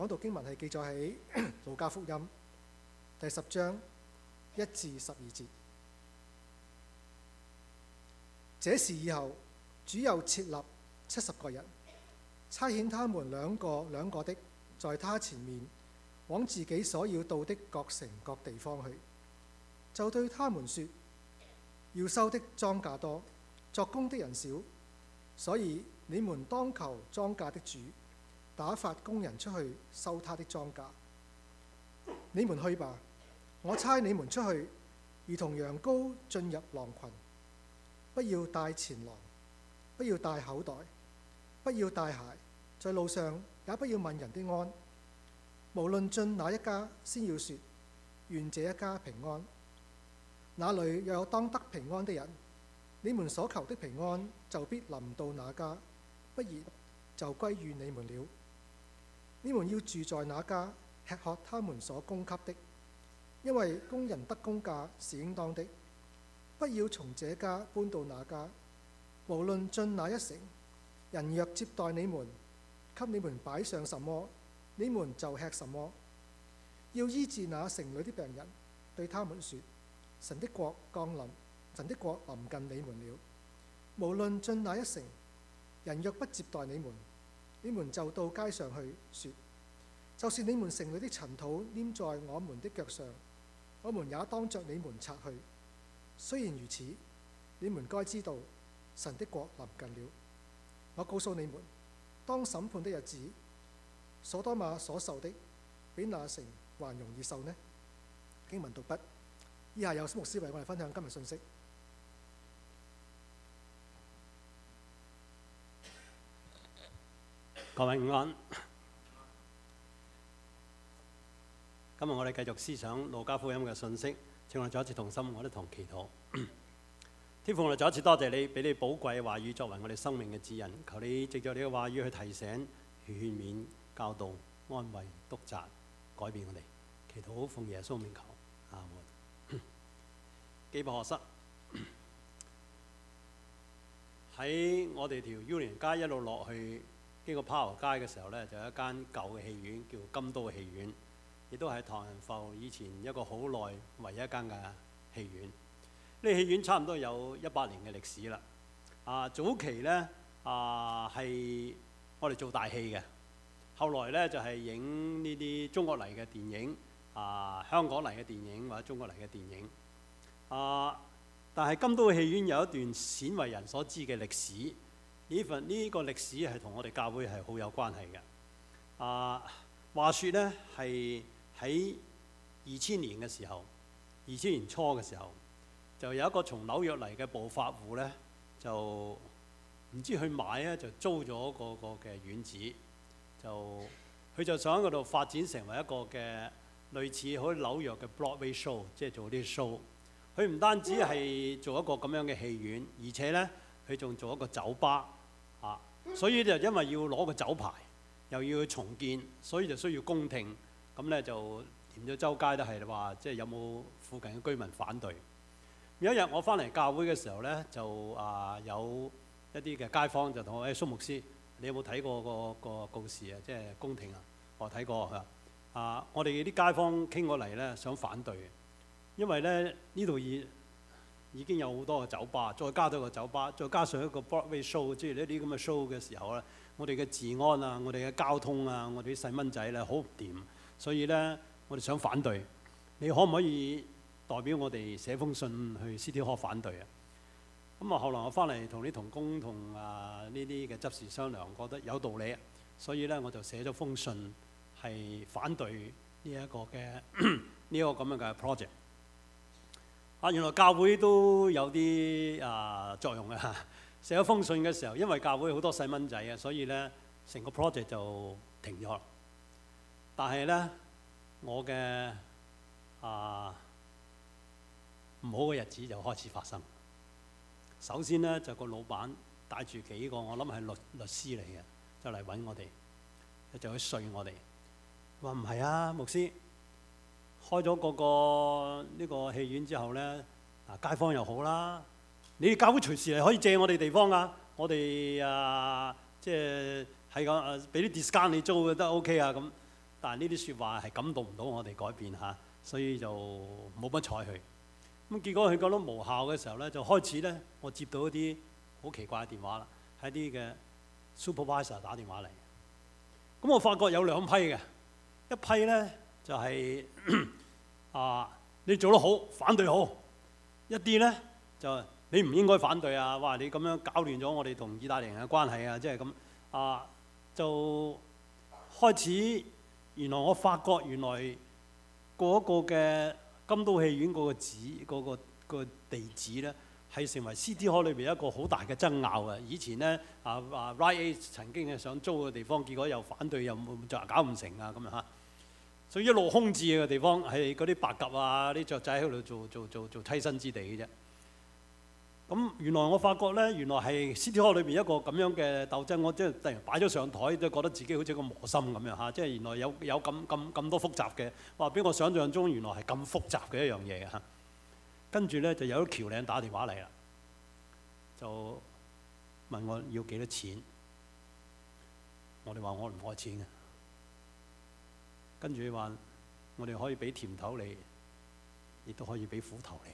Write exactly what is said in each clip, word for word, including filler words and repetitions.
講道經文係記載喺路加福音第十章一至十二節。這事以後，主又設立七十個人，差遣他們兩個兩個的在他前面，往自己所要到的各城各地方去，就對他們說：要收的莊稼多，作工的人少，所以你們當求莊稼的主打發工人出去收他的莊稼。你們去吧，我差你們出去，如同羊羔進入狼群。不要帶錢囊，不要帶口袋，不要帶鞋，在路上也不要問人的安。無論進哪一家，先要說：願這一家平安。那裏若有當得平安的人，你們所求的平安就必臨到那家，不然就歸於你們了。你們要住在那家，吃喝他們所供給的，因為工人得工價是應當的。不要從這家搬到那家，無論進哪一城，人若接待你們，給你們擺上什麼，你們就吃什麼。要醫治那城裏的病人，對他們說：神的國降臨，神的國臨近你們了。無論進哪一城，人若不接待你們，你們就到街上去說：就是你們城裏的塵土黏在我們的腳上，我們也當着你們擦去。雖然如此，你們該知道神的國臨近了。我告訴你們，當審判的日子，所多瑪所受的比那城還容易受呢。經文讀畢。以下有牧師為我哋分享今日信息。 各位午安。今日我哋繼續思想路加福音嘅信息。請我哋再一次同心，我哋同祈禱。天父，我哋再一次多謝你，俾你寶貴嘅話語作為我哋生命嘅指引。求你藉著你嘅話語去提醒、勸勉、教導、安慰、督責、改變我哋。祈禱奉耶穌名求，阿門。基博學室喺我哋條 Union 街一路落去，經過 Power 街嘅時候呢，就有一間舊嘅戲院叫金都戲院。亦都係唐人埠以前一個好耐唯一一間嘅戲院。呢個戲院差唔多有一百年嘅歷史啦。啊，早期呢啊係我哋做大戲嘅，後來呢就係影呢啲中國嚟嘅電影，啊香港嚟嘅電影或者中國嚟嘅電影。啊，但係金都戲院有一段鮮為人所知嘅歷史，呢份呢個歷史係同我哋教會係好有關係嘅。啊，話說呢係喺二千年嘅時候，二千年初嘅時候，就有一個從紐約嚟嘅暴發戶呢，就唔知去買咧，就租咗個個嘅院子，就佢就想喺嗰度發展成為一個嘅類似好似紐約嘅 Broadway show， 即係做啲 show。佢唔單止係做一個咁樣嘅戲院，而且呢，佢仲做一個酒吧啊，所以就因為要攞個酒牌，又要去重建，所以就需要公聽。咁咧就連咗周街都係話，即係有冇附近嘅居民反對。有一日我翻嚟教會嘅時候咧，就啊有一啲嘅街坊就同我：誒、哎、蘇牧師，你有冇睇過個個告示啊？即係公聽啊？我睇過佢話啊，我哋啲街坊傾過嚟咧，想反對，因為咧呢度已已經有好多個酒吧，再加多個酒吧，再加上一個 Broadway show， 即係呢啲咁嘅 show 嘅時候咧，我哋嘅治安啊，我哋嘅交通啊，我哋啲細蚊仔咧好唔掂。所以咧，我哋想反對，你可唔可以代表我哋寫封信去 City Hall 反對啊？咁啊，後來我翻嚟同啲同工同啊呢啲嘅執事商量，覺得有道理，所以咧我就寫咗封信係反對呢一個嘅呢一個咁樣嘅 project。啊，原來教會都有啲啊作用嘅。寫咗封信嘅時候，因為教會好多細蚊仔啊，所以咧成個 project 就停咗。但係咧，我嘅啊唔好嘅日子就開始發生。首先咧，就個老闆帶住幾個我諗係律律師嚟嘅，就嚟揾我哋，就去說我哋。話唔係啊，牧師開咗個個呢個戲院之後咧，嗱街坊又好啦，你哋教會隨時係可以借我哋地方噶，我哋啊即係係講誒俾啲 discount 你租嘅都 OK 啊咁。 但係呢啲説話係感動唔到我哋改變嚇，所以就冇乜睬佢。咁結果佢覺得無效嘅時候咧，就開始咧，我接到一啲好奇怪嘅電話啦，係啲嘅 supervisor 打電話嚟。咁我發覺有兩批嘅，一批咧就係、是、啊你做得好，反對好；一啲咧就你唔應該反對啊！哇，你咁樣搞亂咗我哋同意大利人嘅關係啊！即係咁啊，就開始原來我發覺原來嗰個嘅金都戲院嗰個址嗰、嗰個嗰個地址咧，係成為 City Hall 裏邊一個好大嘅爭拗嘅。以前咧啊啊 Rite Aid 曾經係想租嘅地方，結果又反對，又就搞唔成啊咁樣嚇。所以一路空置嘅地方係嗰啲白鴿啊、啲雀仔喺度做做做做棲身之地嘅啫。咁原來我發覺咧，原來係 City Hall 裏邊一個咁樣嘅鬥爭，我即係突然擺咗上台，都覺得自己好似個磨心咁樣嚇。即係原來有有咁咁咁多複雜嘅，哇！比我想象中原來係咁複雜嘅一樣嘢嚇。跟住咧就有啲僑領打電話嚟啦，就問我要幾多錢。我哋話我唔愛錢嘅。跟住話我哋可以俾甜頭你，亦都可以俾苦頭你。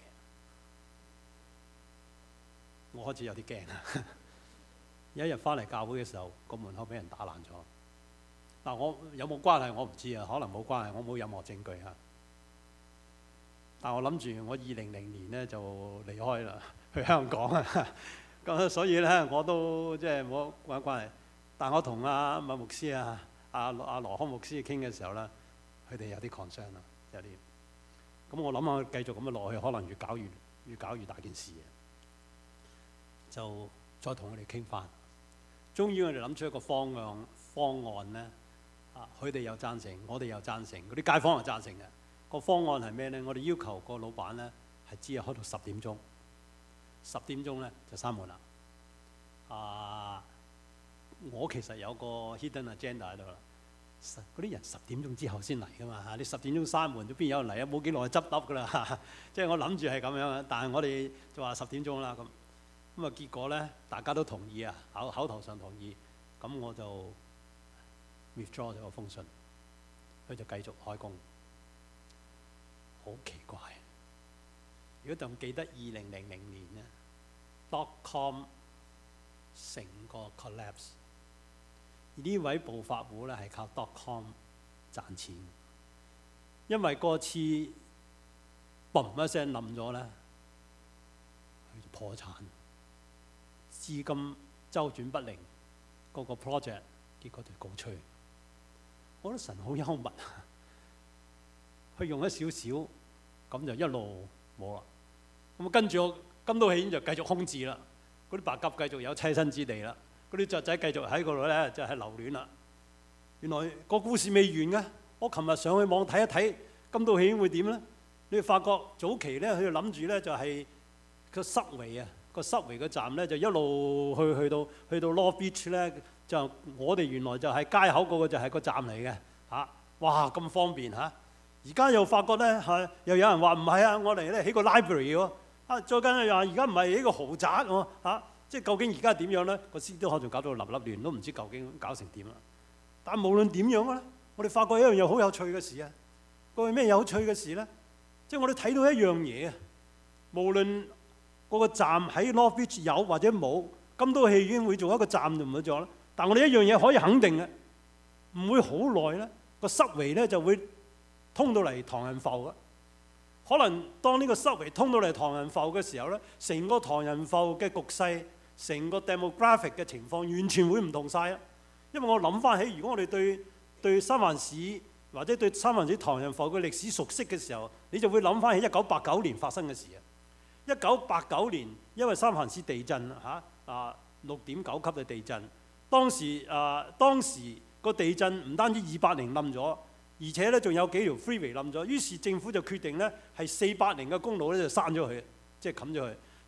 我開始有啲驚啊！有一日翻嚟教會嘅時候，個門口俾人打爛咗。嗱，我有冇關係我唔知啊，可能冇關係，我冇任何證據嚇。但我諗住我二零零年咧就離開啦，去香港啊。咁所以咧我都即係冇關關係。但我同阿麥牧師啊、阿阿羅康牧師傾嘅時候咧，佢哋有啲 concern 啦，有啲。咁我諗下繼續咁樣落去，可能越搞越越搞越大件事嘅。就再同佢哋傾翻，終於我哋諗出一個方案方案咧，啊，佢哋又贊成，我哋又贊成，嗰啲街坊又贊成嘅。個方案係咩咧？我哋要求個老闆咧係只係開到十點鐘，十點鐘咧就閂門啦。啊，我其實有個 hidden agenda 喺度啦。嗰啲人十點鐘之後先嚟噶嘛嚇，你十點鐘閂門，邊有人嚟啊？冇幾耐執笠噶啦，即係我諗住係咁樣嘅，但係我哋就話十點鐘啦咁。咁啊，結果咧，大家都同意啊，口口頭上同意，咁我就 withdraw 咗個封信，佢就繼續開工。好奇怪，如果仲記得二零零零年咧 dot com 成個 collapse， 而呢位暴發戶咧係靠 dot com 賺錢，因為嗰次嘣一聲冧咗咧，佢就破產。資金周轉不靈，嗰個 project 結果就告吹。我覺得神好幽默，佢用一少少，咁就一路冇啦。咁跟住我金都戲院就繼續空置啦，嗰啲白鴿繼續有棲身之地啦，嗰啲雀仔繼續喺嗰度咧就係留戀啦。原來個故事未完嘅，我琴日上去網睇一睇金都戲院會點咧？你會發覺早期咧，佢諗住咧就係個Subway啊。個Subway嘅站咧就一路去去到去到 North Beach 咧，就我哋原來就係街口嗰個就係個站嚟嘅嚇，哇咁方便嚇！而家又發覺咧係又有人話唔係啊，我嚟咧起個 library 喎，啊再跟住又話而家唔係起個豪宅喎嚇，即係究竟而家點樣咧？個 City Hall仲搞到立立亂，都唔知究竟搞成點啦。但無論點樣咧，我哋發覺一樣嘢好有趣嘅事啊！個咩有趣嘅事咧？即係我哋睇到一樣嘢啊，無論嗰個站喺 North Beach 有或者冇，金都戲院會做一個站就唔會做啦。但我哋一樣嘢可以肯定嘅，唔會好耐咧，個Subway咧就會通到嚟唐人埠嘅。可能當呢個Subway通到嚟唐人埠嘅時候咧，成個唐人埠嘅局勢，成個 demographic 嘅情況完全會唔同晒啊！因為我諗翻起，如果我哋對對三藩市或者對三藩市唐人埠嘅歷史熟悉嘅時候，你就會諗翻起一九八九年發生嘅事啊！一九八九年，因為三藩市地震嚇啊六點九級嘅地震，當時啊當時個地震唔單止二百零冧咗，而且咧仲有幾條 freeway 冧咗，於是政府就決定咧係四百零嘅公路咧就閂咗佢，即係冚咗佢。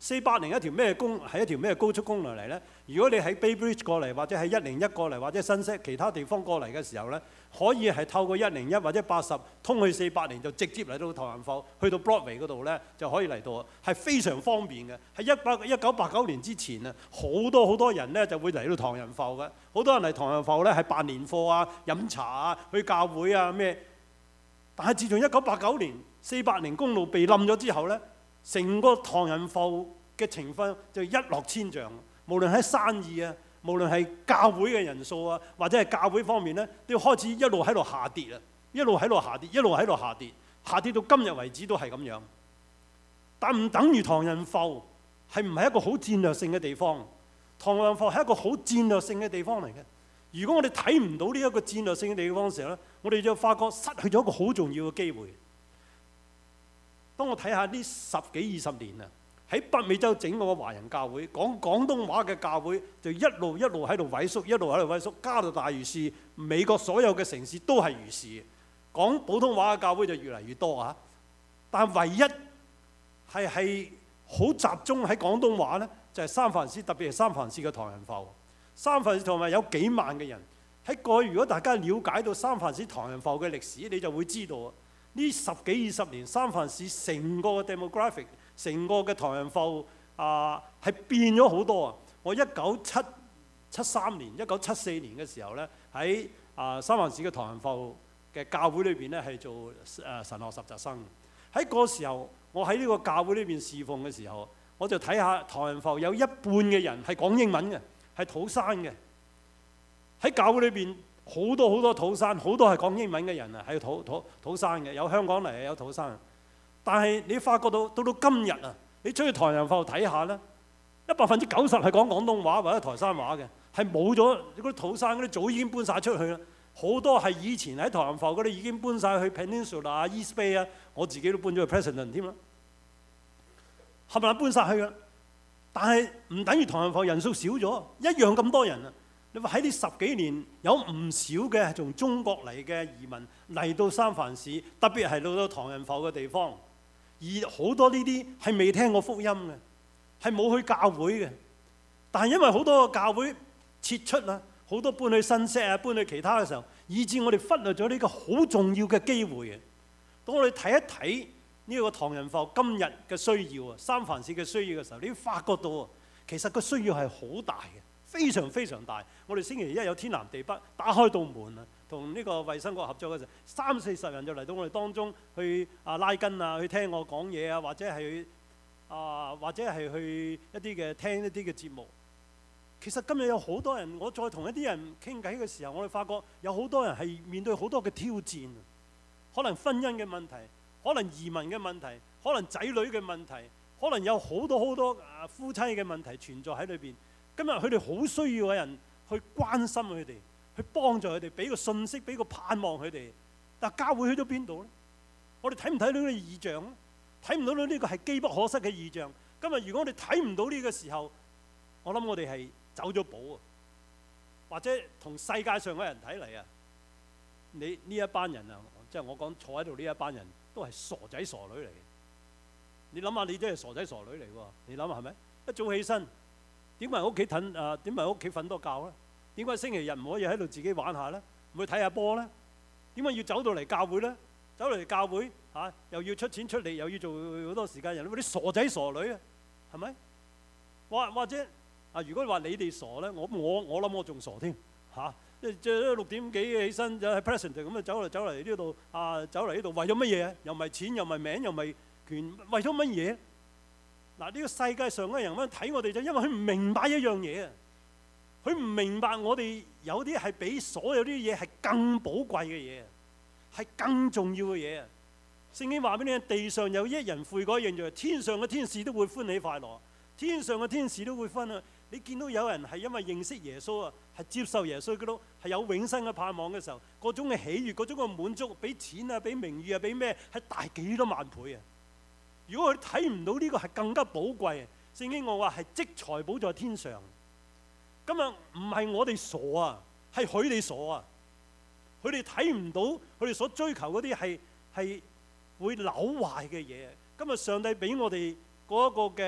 四八零一條咩公係一條咩高速公路嚟呢？如果你喺 Bay Bridge 過嚟，或者喺一零一過嚟，或者新潟其他地方過嚟嘅時候呢，可以係透過一零一或者八十通去四八零，就直接嚟到唐人埠，去到 Broadway 嗰度呢，就可以嚟到，係非常方便嘅。喺一八一九八九年之前啊，好多好多人呢就會嚟到唐人埠嘅，好多人嚟唐人埠呢係辦年貨啊、飲茶啊、去教會啊咩。但係自從一九八九年四八零公路被冧咗之後呢，成個唐人埠嘅情況就一落千丈，無論喺生意啊，無論係教會嘅人數啊，或者係教會方面呢，都要開始一路喺度下跌啊，一路喺度下跌，一路喺度下跌，下跌到今日為止都係咁樣。但唔等於唐人埠係唔係一個好戰略性嘅地方？唐人埠係一個好戰略性嘅地方嚟嘅。如果我哋睇唔到呢一個戰略性嘅地方嘅時候咧，我哋就發覺失去咗一個好重要嘅機會。當我睇下呢十幾二十年啊，喺北美洲整個嘅華人教會講廣東話嘅教會就一路一路喺度萎縮，一路喺度萎縮。加拿大如是，美國所有嘅城市都係如是。講普通話嘅教會就越嚟越多啊，但唯一係係好集中喺廣東話呢，就係三藩市，特別係三藩市嘅唐人埠。三藩市同埋有幾萬嘅人喺過去。如果大家了解到三藩市唐人埠嘅歷史，你就會知道啊，呢十幾二十年三藩市成個嘅 demographic， 成個嘅唐人埠啊係變咗好多啊！我一九七七三年、一九七四年嘅時候呢，喺啊三藩市嘅唐人埠嘅教會裏邊呢，係做誒神學實習生。喺嗰個時候，我喺呢個教會裏邊侍奉嘅時候，我就睇下唐人埠有一半嘅人係講英文嘅。係土生嘅，喺教會裏邊好多好多土生，好多係講英文嘅人啊，係土土土生嘅，有香港嚟，有土生。但係你發覺到到到今日啊，你出去唐人埠睇下咧，一百分之九十係講廣東話或者台山話嘅，係冇咗嗰啲土生嗰啲早已經搬晒出去啦。好多係以前喺唐人埠嗰啲已經搬晒去 Peninsula 啊、East Bay 啊，我自己都搬咗去 President 添啦，係咪搬晒去㗎？但係唔等於唐人埠人數少咗，一樣咁多人啊！你話喺呢十幾年有唔少嘅係從中國嚟嘅移民嚟到三藩市，特別係到到唐人埠嘅地方，而好多呢啲係未聽過福音嘅，係冇去教會嘅。但係因為好多個教會撤出啦，好多搬去新潟啊，搬去其他嘅時候，以致我哋忽略咗呢個好重要嘅機會嘅。當我哋睇一睇呢個唐人埠今日嘅需要啊，三藩市嘅需要嘅時候，你會發覺到啊，其實個需要係好大嘅，非常非常大。我哋星期一有天南地北，打開道門啊，同呢個衛生局合作嘅時候，三四十人就嚟到我哋當中去啊拉筋啊，去聽我講嘢啊，或者係啊或者係去一啲嘅聽一啲嘅節目。其實今日有好多人，我再同一啲人傾偈嘅時候，我哋發覺有好多人係面對好多嘅挑戰，可能婚姻嘅問題。可能移民嘅問題，可能仔女嘅問題，可能有好多好多啊夫妻嘅問題存在喺裏邊。今日佢哋好需要嘅人去關心佢哋，去幫助佢哋，俾個信息，俾個盼望佢哋。但教會去咗邊度咧？我哋睇唔睇到呢個異象咧？睇唔到呢個係機不可失嘅異象。今日如果我哋睇唔到呢個時候，我諗我哋係走咗寶啊，或者同世界上嘅人睇嚟啊，你呢一班人啊，即係我講坐喺度呢一班人。都係傻仔傻女嚟嘅，你諗下，你都係傻仔傻女嚟喎。你諗下係咪？一早起身，點解喺屋企瞓啊？點解喺屋企瞓多覺咧？點解星期日唔可以喺度自己玩下咧？唔去睇下波咧？點解要走到嚟教會咧？走嚟教會嚇、啊，又要出錢出力，又要做好多時間人，嗰啲傻仔傻女啊，係咪？或或者啊，如果話你哋傻咧，我我我諗我仲傻添嚇。啊即係六點幾起身就喺 President 咁啊，走嚟走嚟呢度啊，走嚟呢度為咗乜嘢？又唔係錢，又唔係名，又唔係權，為咗乜嘢？嗱，呢個世界上嘅人咁樣睇我哋，就因為佢唔明白一樣嘢啊！佢唔明白我哋有啲係比所有啲嘢係更寶貴嘅嘢，係更重要嘅嘢啊！聖經話俾你聽，地上有一人悔改認罪，天上嘅天使都會歡喜快樂，天上嘅天使都會分啊！你見到有人係因為認識耶穌啊，係接受耶穌基督，係有永生嘅盼望嘅時候，嗰種嘅喜悅，嗰種嘅滿足，比錢啊，比名譽啊，比咩係大幾多萬倍啊！如果佢睇唔到呢個係更加寶貴，聖經我話係積財寶在天上。今日唔係我哋傻啊，係佢哋傻啊！佢哋睇唔到，佢哋所追求嗰啲係係會朽壞嘅嘢。今日上帝俾我哋嗰一個嘅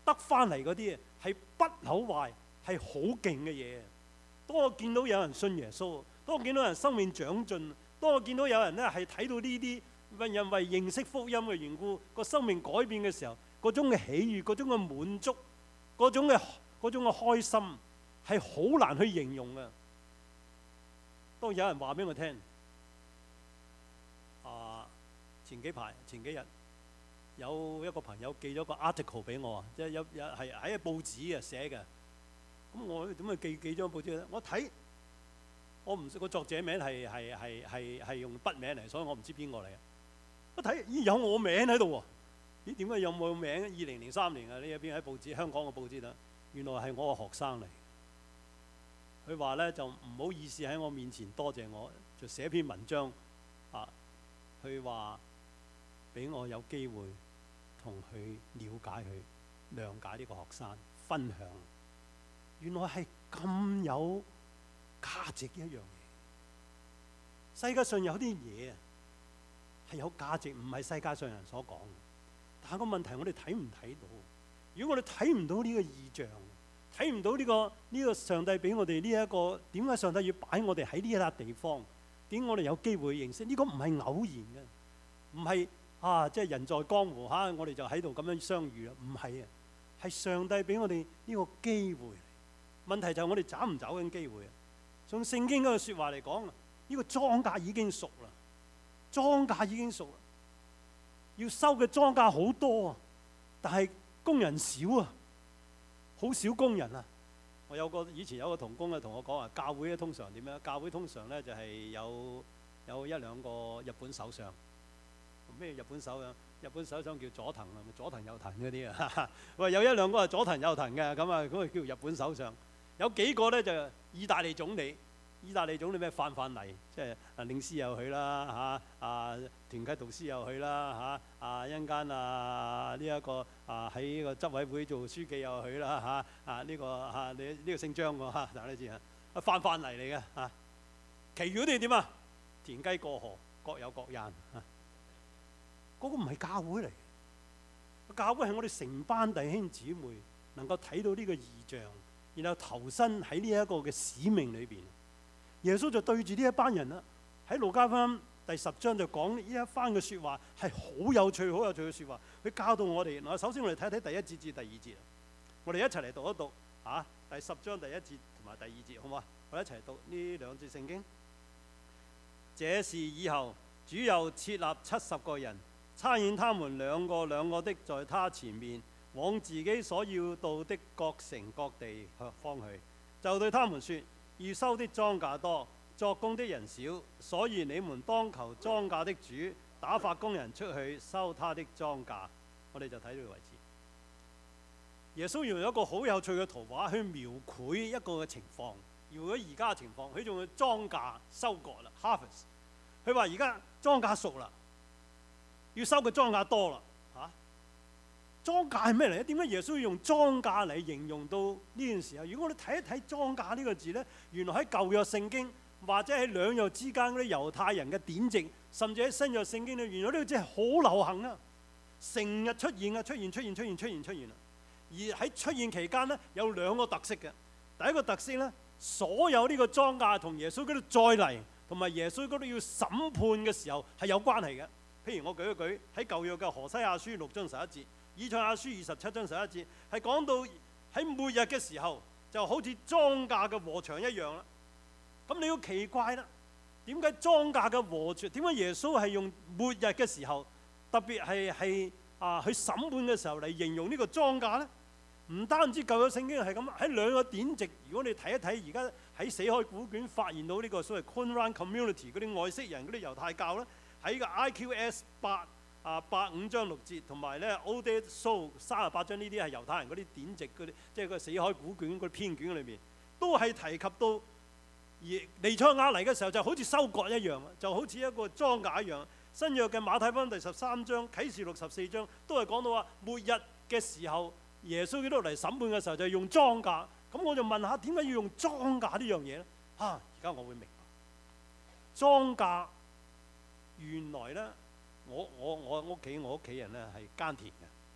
得翻嚟嗰啲係不朽壞，係好勁嘅嘢。當我見到有人信耶穌，當我見到有人生命長進，當我見到有人咧係睇到呢啲因為認識福音嘅緣故，個生命改變嘅時候，嗰種嘅喜悅、嗰種嘅滿足、嗰種嘅嗰種嘅開心，係好難去形容嘅。當有人話俾我聽，啊，前幾排前幾日有一個朋友寄咗個 article 俾我啊，即係有有係喺報紙啊寫嘅。咁我點解寄寄張報紙咧？我睇我唔識個作者名係係係係係用筆名嚟，所以我唔知邊個嚟嘅。我睇咦有我名喺度喎？咦點解有冇名？二零零三年啊，呢一邊喺報紙香港嘅報紙啦，原來係我個學生嚟。佢話咧就唔好意思喺我面前多謝我，就寫篇文章啊。佢話俾我有機會同佢了解佢，諒解呢個學生，分享。原來係咁有價值一樣嘢。世界上有啲嘢啊係有價值，唔係世界上人所講嘅。但係個問題，我哋睇唔睇到？如果我哋睇唔到呢個異象，睇唔到呢個呢個上帝俾我哋呢一個，點解上帝要擺我哋喺呢一笪地方？點解我哋有機會認識？呢個唔係偶然嘅，唔係啊，即係人在江湖嚇，我哋就喺度咁樣相遇啦。唔係啊，係上帝俾我哋呢個機會。問題就係我哋找唔找緊機會啊？從聖經嗰個説話嚟講，呢個莊稼已經熟啦，莊稼已經熟啦，要收嘅莊稼好多啊，但係工人少啊，好少工人啊。我有個以前有個同工咧同我講話，教會咧通常點樣？教會通常咧就係有有一兩個日本首相。咩日本首相？日本首相叫佐藤啊，佐藤佑藤嗰啲啊。喂，有一兩個係佐藤佑藤嘅，咁啊，咁啊叫日本首相。有幾個咧就意大利總理，意大利總理咩范范黎，即係啊領事又去啦嚇，啊團契導師又去啦嚇，啊一陣間啊呢一個啊喺個執委會做書記又去啦嚇，啊呢個啊你呢個姓張喎嚇，大家知啊，啊范范黎嚟嘅嚇。其餘嗰啲點啊？田雞過河，各有各癮嚇。嗰個唔係教會嚟，教會係我哋成班弟兄姊妹能夠睇到呢個異象，然後投身喺呢一個嘅使命裏邊。耶穌就對住呢一班人啦，喺路加福音第十章就講呢一番嘅説話，係好有趣、好有趣嘅説話。佢教導我哋嗱，首先我哋睇睇第一節至第二節，我哋一齊嚟讀一讀啊，第十章第一節同埋第二節，好唔好啊？我哋一齊讀呢兩節聖經。這事以後，主又設立七十個人，差遣他們兩個兩個的在他前面，往自己所要到的各城各地方去，就對他們說：要收的莊稼多，作工的人少，所以你們當求莊稼的主打發工人出去收他的莊稼。我哋就睇到呢個位置。耶穌用一個好有趣嘅圖畫去描繪一個嘅情況。如果而家嘅情況，佢仲要莊稼收割啦 ，harvest。佢話而家莊稼熟啦，要收嘅莊稼多啦。莊稼係咩嚟咧？點解耶穌要用莊稼嚟形容到呢件事啊？如果我哋睇一睇莊稼呢個字咧，原來喺舊約聖經或者喺兩約之間嗰啲猶太人嘅典籍，甚至喺新約聖經裏，原來呢個字係好流行啊，成日出現啊，出現出現出現出現出現啊！而喺出現期間咧，有兩個特色嘅。第一個特色咧，所有呢個莊稼同耶穌嗰度再嚟，同埋耶穌嗰度要審判嘅時候係有關係嘅。譬如我舉一舉喺舊約嘅何西阿書六章十一節。以賽亞書二十七章十一節係講到喺末日嘅時候，就好似莊稼嘅禾場一樣啦。咁你要奇怪啦，點解莊稼嘅禾場？點解耶穌係用末日嘅時候，特別係係啊去審判嘅時候嚟形容呢個莊稼咧？唔單止舊約聖經係咁，喺兩個典籍，如果你睇一睇而家喺死海古卷發現到呢個所謂 Qumran Community 嗰啲外戚人嗰啲猶太教咧，喺個 I Q S 八。啊，八五章六節同埋咧 Oded Soul 三十八章呢啲係猶太人嗰啲典籍嗰啲，即係個死海古卷嗰啲編卷裏面，都係提及到而彌賽亞嚟嘅時候就好似收割一樣，就好似一個莊稼一樣。新約嘅馬太福音第十三章、啟示錄十四章都係講到話末日嘅時候，耶穌基督嚟審判嘅時候就係用莊稼。咁我就問下點解要用莊稼呢樣嘢咧？啊，而家我會明白莊稼原來咧。我我我屋企我屋企人咧係耕田嘅，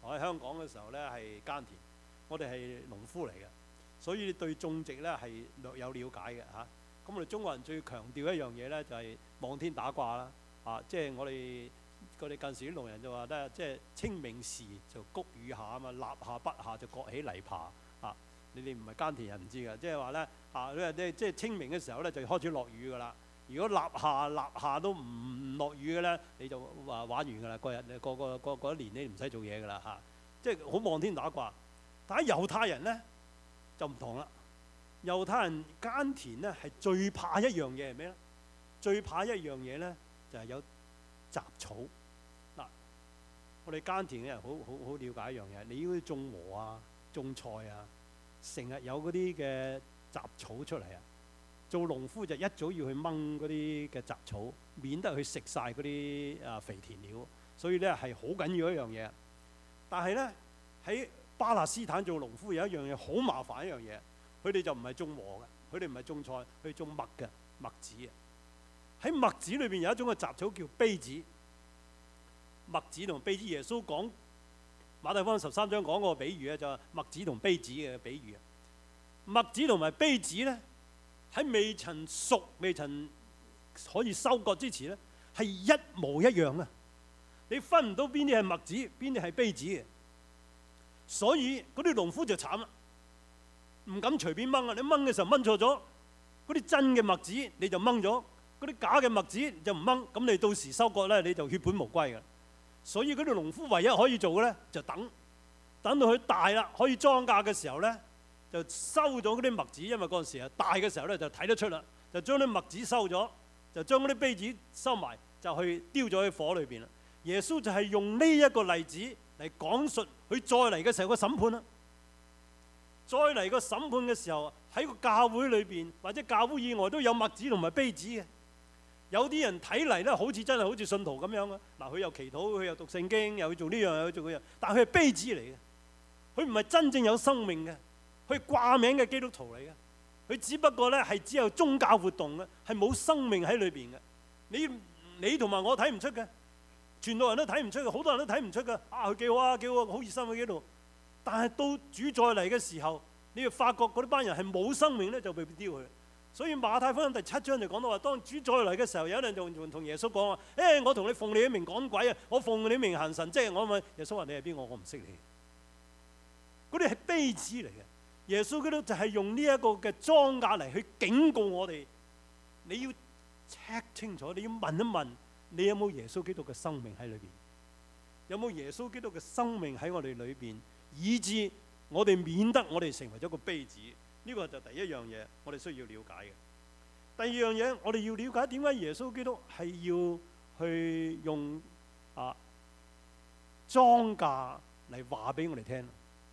我喺香港嘅時候咧係耕田，我哋係農夫嚟嘅，所以對種植咧係略有了解嘅嚇。咁、啊、我哋中國人最強調一樣嘢咧就係、是、望天打卦啦，啊，即係我哋我哋近時啲農人就話咧，即係清明時就谷雨下啊嘛，立夏不下就割起泥耙啊。你哋唔係耕田人唔知㗎，即係話咧啊，你話即係清明嘅時候咧就開始落雨㗎啦。如果立夏立夏都唔落雨嘅咧，你就話玩完㗎啦。嗰日個個個個一年你唔使做嘢㗎啦嚇，即係好望天打卦。但係猶太人咧就唔同啦。猶太人耕田咧係最怕一樣嘢係咩咧？最怕一樣嘢咧就係有雜草。嗱，我哋耕田嘅人好好好了解一樣嘢，你要種禾啊、種菜啊，成日有嗰啲嘅雜草出嚟啊！做農夫就一早要去掹嗰啲嘅雜草，免得去食晒嗰啲啊肥田料。所以咧係好緊要一樣嘢。但係咧喺巴勒斯坦做農夫有一樣嘢好麻煩一樣嘢，佢哋就唔係種禾嘅，佢哋唔係種菜，佢哋種麥嘅麥子嘅。喺麥子裏邊有一種嘅雜草叫稗子。麥子同稗子，耶穌講馬太福音十三章講個比喻咧，就係麥子同稗子嘅比喻。麥子同埋稗子咧，喺未曾熟、未曾可以收割之前咧，係一模一樣啊！你分唔到邊啲係麥子，邊啲係稗子嘅。所以嗰啲農夫就慘啦，唔敢隨便掹啊！你掹嘅時候掹錯咗，嗰啲真嘅麥子你就掹咗，嗰啲假嘅麥子就唔掹，咁你到時收割咧你就血本無歸㗎。所以嗰啲農夫唯一可以做嘅咧，就等，等到佢大啦，可以莊稼嘅時候咧，就收咗嗰啲麥子，因為嗰陣時啊大嘅時候咧就睇得出啦，就將啲麥子收咗，就將嗰啲稗子收埋，就去丟咗喺火裏邊啦。耶穌就係用呢一個例子嚟講述佢再嚟嘅時候個審判啦。再嚟個審判嘅時候，喺個教會裏邊或者教會以外都有麥子同埋稗子嘅。有啲人睇嚟咧，好似真係好似信徒咁樣啊！嗱，佢又祈禱，佢又讀聖經，又去做呢樣，又去做嗰樣，但係佢係稗子嚟嘅，佢唔係真正有生命嘅，佢係掛名嘅基督徒嚟嘅，佢只不過咧係只有宗教活動嘅，係冇生命喺裏邊嘅。你你同埋我睇唔出嘅，全部人都睇唔出嘅，好多人都睇唔出嘅。啊，佢幾好啊，幾好，好熱心喺度。但係到主再嚟嘅時候，你要發覺嗰啲班人係冇生命咧，就被丟佢。所以馬太福音第七章就講到話，當主再嚟嘅時候，有人就同耶穌講話：誒、欸，我同你奉你嘅名趕鬼啊！我奉你嘅名行神蹟。我問耶穌話：你係邊個？我唔識你。嗰啲係稗子嚟嘅。耶穌基督就係用呢一個嘅莊稼嚟去警告我哋，你要 check 清楚，你要問一問，你有冇耶穌基督嘅生命喺裏邊？有冇耶穌基督嘅生命喺我哋裏邊，以致我哋免得我哋成為咗個稗子。呢個就第一樣嘢，我哋需要了解嘅。第二樣嘢，我哋要了解點解耶穌基督係要去用啊莊稼嚟話俾我哋聽。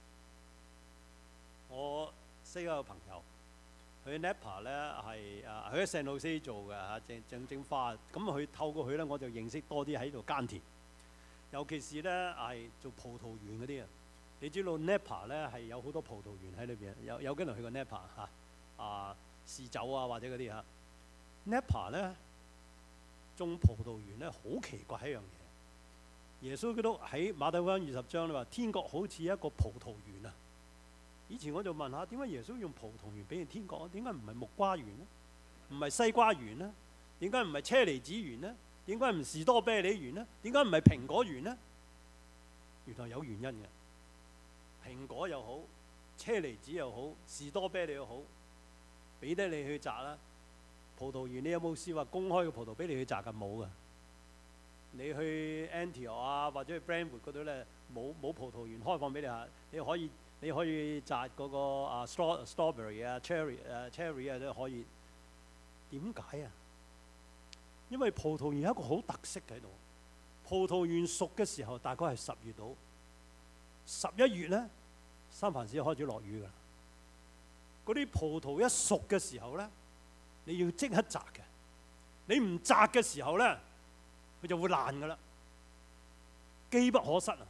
我識一個朋友，佢喺 Napa 咧係啊，佢喺聖路西做嘅嚇，種種種花。咁佢透過佢咧，我就認識多啲喺度耕田，尤其是咧係做葡萄園嗰啲啊。你知道 Napa 咧係有好多葡萄園喺裏邊，有有幾人去過 Napa 嚇啊試酒啊或者嗰啲嚇。Napa 咧種葡萄園咧好奇怪一樣嘢。耶穌基督喺馬太福音二十章咧話：天國好似一個葡萄園啊！以前我就問下，點解耶穌用葡萄園比喻天國啊？點解唔係木瓜園咧？唔係西瓜園咧？點解唔係車厘子園咧？點解唔士多啤梨園咧？點解唔係蘋果園咧？原來有原因嘅。蘋果又好，車厘子又好，士多啤梨又好，俾得你去摘啦。葡萄園你有冇試話公開嘅葡萄俾你去摘㗎？冇㗎。你去 Antioch 啊，或者去 Brentwood 嗰度咧，冇冇葡萄園開放俾你下。你可以你可以摘嗰個啊 straw strawberry 啊 cherry 誒 cherry 啊都可以。點解啊？因為葡萄園有一個好特色喺度。葡萄園熟嘅時候大概係十月度。十一月咧，三藩市開始落雨㗎啦。嗰啲葡萄一熟嘅時候咧，你要即刻摘嘅。你唔摘嘅時候咧，佢就會爛㗎啦，機不可失啊！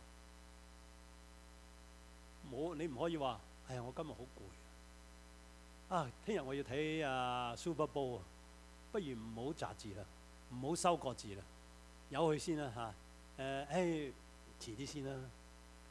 冇你唔可以話，哎呀，我今日好攰啊！聽日我要睇啊 Super Bowl 啊，不如唔好摘字啦，唔好收割字啦，由佢先啦嚇。誒、啊，誒、哎，遲啲先啦。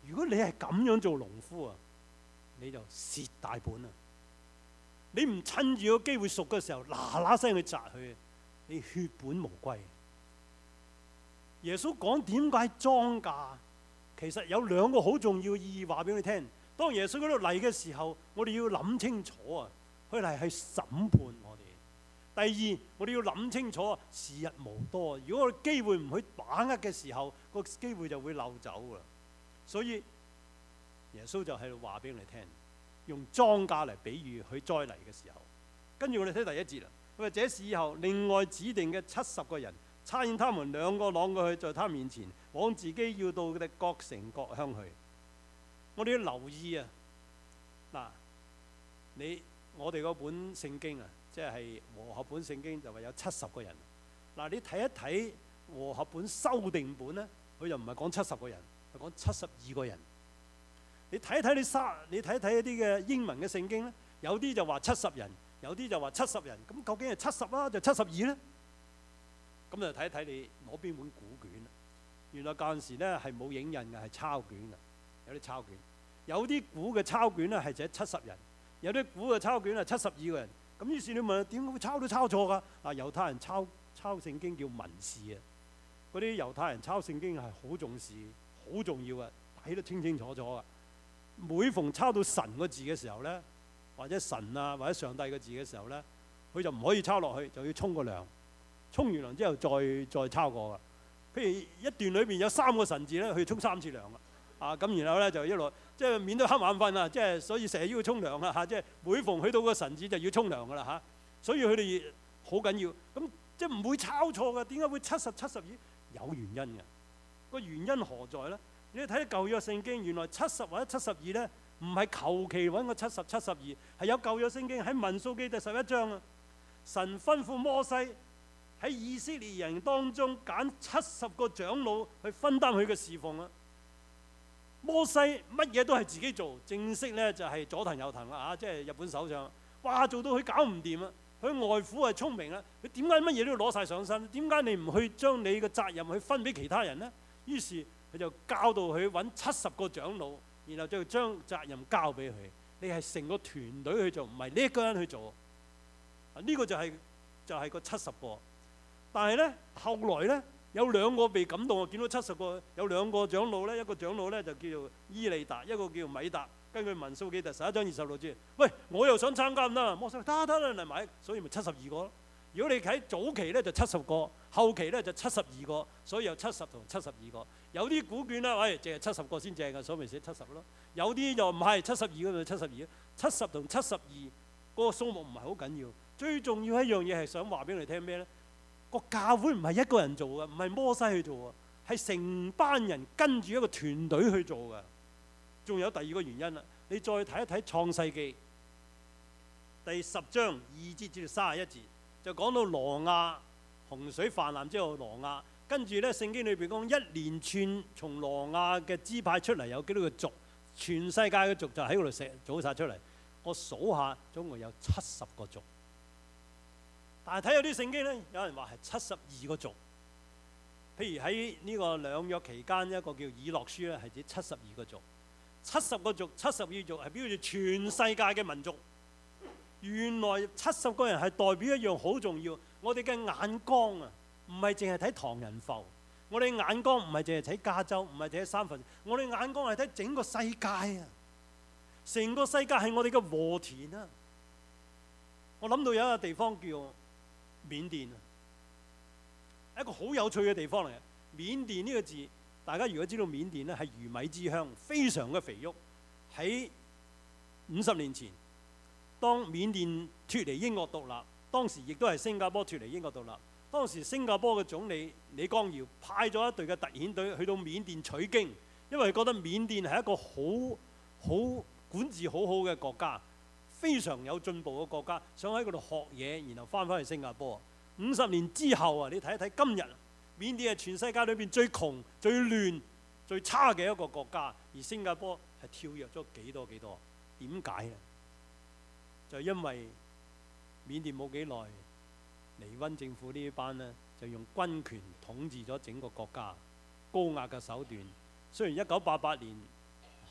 如果你係咁樣做農夫啊，你就蝕大本啊！你唔趁住個機會熟嘅時候，嗱嗱聲去摘佢，你血本無歸。耶穌講點解莊稼，其實有兩個好重要嘅意義話俾你聽。當耶穌嗰度嚟嘅時候，我哋要諗清楚啊，佢嚟係審判我哋。第二，我哋要諗清楚啊，時日無多。如果我哋機會唔去把握嘅時候，個機會就會漏走㗎。所以耶穌就喺度話俾你聽，用莊稼嚟比喻佢再嚟嘅時候。跟住我哋睇第一節啦。佢話：這是以後另外指定嘅七十個人，差遣他們兩個啷過去，在他面前往自己要到嘅各城各鄉去。我哋要留意啊！嗱，你我哋嗰本聖經啊，即係和合本聖經就話有七十個人。嗱，你睇一睇和合本修訂本咧，佢就唔係講七十個人，係講七十二個人。你睇睇你沙，你睇睇一啲嘅英文嘅聖經咧，有啲就話七十人，有啲就話七十人。咁究竟係七十啦，就七十二咧？咁就睇一睇你攞邊本古卷啦。原來嗰陣時咧係冇影印嘅，係抄卷嘅，有啲抄卷。有啲古嘅抄卷咧係寫七十人，有啲古嘅抄卷係七十二個人。咁於是你問點解會抄都抄錯㗎？啊，猶太人抄抄聖經叫文士啊，嗰啲猶太人抄聖經係好重視、好重要嘅，睇得清清楚楚㗎。每逢抄到神個字嘅時候咧，或者神啊或者上帝個字嘅時候咧，佢就唔可以抄落去，就要沖個涼。沖完涼之後再再抄過㗎。譬如一段裏邊有三個神字咧，佢沖三次涼㗎。啊，咁然後咧就一路即係免得瞌眼瞓啊！即係所以成日要沖涼啊！嚇，即係每逢去到個神字就要沖涼㗎啦嚇。所以佢哋好緊要，咁即係唔會抄錯㗎。點解會七十七十二？有原因嘅。個原因何在咧？你睇舊約聖經，原來七十或者七十二咧，唔係求其揾個七十七十二，係有舊約聖經喺民數記第十一章啊。神吩咐摩西喺以色列人當中揀七十個長老去分擔佢嘅侍奉啊。摩西乜嘢都係自己做，正式咧就係左騰右騰啦嚇，即係日本首相。哇，做到佢搞唔掂啊！佢外父係聰明啦，佢點解乜嘢都要攞晒上身？點解你唔去將你嘅責任去分俾其他人呢？於是佢就交到佢揾七十個長老，然後就將責任交俾佢。你係成個團隊去做，唔係呢一個人去做。啊，呢個就係就係個七十個。但係咧，後來咧。有兩個被感動，我見到七十個，有兩個長老咧，一個長老咧就叫做伊利達，一個叫米達。根據民數記第十一章二十六節，喂，我又想參加唔得？摩西得得啦嚟買，所以咪七十二個咯。如果你睇早期咧就七十個，後期咧就七十二個，所以有七十同七十二個。有啲古卷咧，喂，淨係七十個先正嘅，所以咪寫七十咯。有啲就唔係七十二嗰度七十二，七十同七十二嗰個數目唔係好緊要。最重要一樣嘢係想話俾你聽咩咧？個教會唔係一個人做嘅，唔係摩西去做啊，係成班人跟住一個團隊去做嘅。仲有第二個原因啦，你再睇一睇創世記第十章二節至到三十一節，就講到挪亞洪水泛濫之後，挪亞跟住咧聖經裏邊講一連串從挪亞嘅支派出嚟有幾多個族，全世界嘅族就喺嗰度寫組晒出嚟。我數下，總共有七十個族。但係睇有啲聖經咧，有人話係七十二個族。譬如喺呢個兩約期間，一個叫以諾書咧，係指七十二個族。七十個族，七十二族係表示全世界嘅民族。原來七十個人係代表一樣好重要。我哋嘅眼光啊，唔係淨係睇唐人埠，我哋眼光唔係淨係睇加州，唔係淨係三藩，我哋眼光係睇整個世界啊！成個世界係我哋嘅禾田啊！我諗到有一個地方叫緬甸啊，一個好有趣嘅地方嚟嘅。緬甸呢個字，大家如果知道緬甸咧係魚米之鄉，非常嘅肥沃。喺五十年前，當緬甸脱離英國獨立，當時亦都係新加坡脱離英國獨立。當時新加坡嘅總理李光耀派咗一隊嘅特遣隊去到緬甸取經，因為覺得緬甸係一個好好管治好好嘅國家。非常有進步嘅國家，想喺嗰度學嘢，然後翻返去新加坡。五十年之後啊，你睇一睇今日，緬甸係全世界裏邊最窮、最亂、最差嘅一個國家，而新加坡係跳躍咗幾多幾多？點解啊？就因為緬甸冇幾耐，尼溫政府呢班呢，就用軍權統治咗整個國家，高壓嘅手段。雖然一九八八年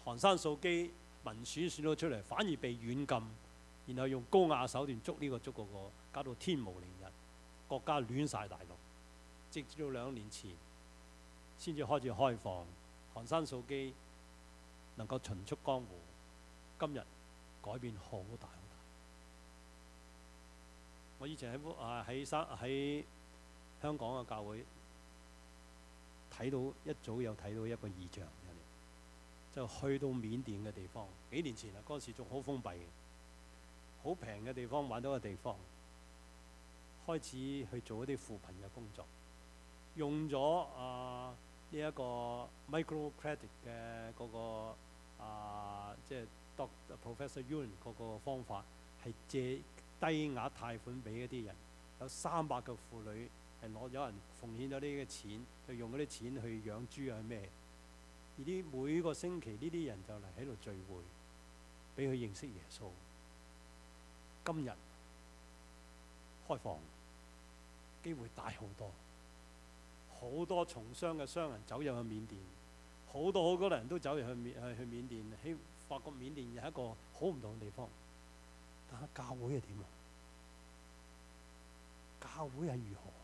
寒山素姬民選選到出嚟，反而被軟禁，然後用高壓手段捉呢個捉嗰個，搞到天無寧日，國家亂晒大陸。直至到兩年前先至開始開放，寒山素姬能夠巡出江湖。今日改變好大好大。我以前喺啊喺生喺香港嘅教會睇到一早有睇到一個異象，就去到緬甸嘅地方。幾年前啦，嗰陣時仲好封閉嘅，好平嘅地方揾到個地方，開始去做一啲扶貧嘅工作，用咗啊呢一個 micro credit 嘅嗰個啊即係 Doctor Professor Yuen 嗰個方法，係借低額貸款俾一啲人，有三百個婦女係攞有人奉獻咗呢啲錢，就用嗰啲錢去養豬啊咩？而啲每個星期呢啲人就嚟喺度聚會，俾佢認識耶穌。今日開放，機會大好多，好多從商嘅商人走入去緬甸，好多好多人都走入去緬去去緬甸，希發覺緬甸係一個好唔同嘅地方。但係教會係點啊？教會係如何？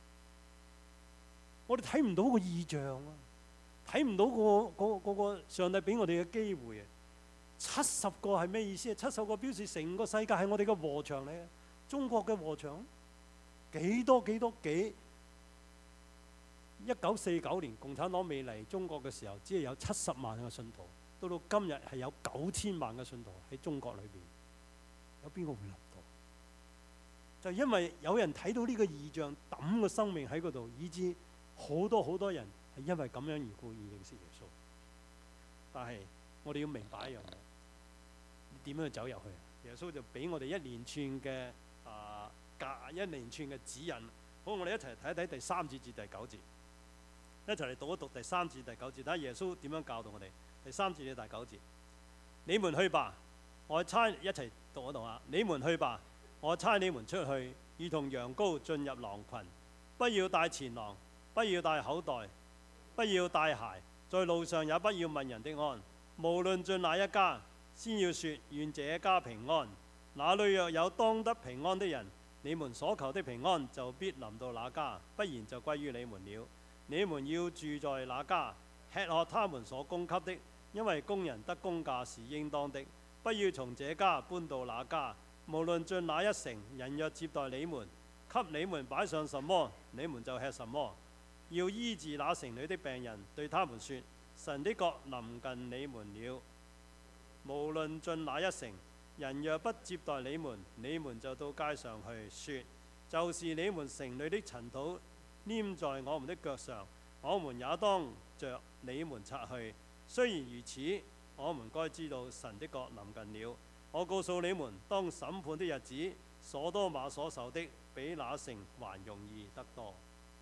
我哋睇唔到個異象啊！睇唔到、嗰個、嗰個、嗰個上帝俾我哋嘅機會啊！七十個係咩意思啊？七十個表示成個世界係我哋嘅禾場嚟嘅，中國嘅禾場幾多幾多幾？一九四九年共產黨未嚟中國嘅時候，只係有七十萬嘅信徒，到到今日係有九千萬嘅信徒喺中國裏邊，有邊個會諗到？就因為有人睇到呢個異象，抌個生命喺嗰度，以致好多好多人係因為咁樣而故而認識耶穌。但係我哋要明白一樣嘢，你點樣走入去啊？耶穌就俾我哋一連串嘅啊教，一連串嘅指引。好，我哋一齊睇一睇第三節至第九節，一齊嚟讀一讀第三節至第九節，睇下耶穌點樣教導我哋。第三節至第九節，你們去吧，我差一齊讀一讀啊！你們去吧，我差你們出去，如同羊羔進入狼群，不要帶錢囊，不要帶口袋，不要帶鞋，在路上也不要問人的安。無論進哪一家，先要說願這家平安。那裏若有當得平安的人，你們所求的平安就必臨到那家，不然就歸於你們了。你們要住在那家，吃喝他們所供給的，因為工人得工價是應當的。不要從這家搬到那家。無論進哪一城，人若接待你們，給你們擺上什麼，你們就吃什麼。要醫治那城裏的病人，對他們說：神的國臨近你們了。無論進哪一城，人若不接待你們，你們就到街上去，說：就是你們城裏的塵土黏在我們的腳上，我們也當着你們擦去。雖然如此，我們該知道神的國臨近了。我告訴你們，當審判的日子，所多瑪所受的比那城還容易得多。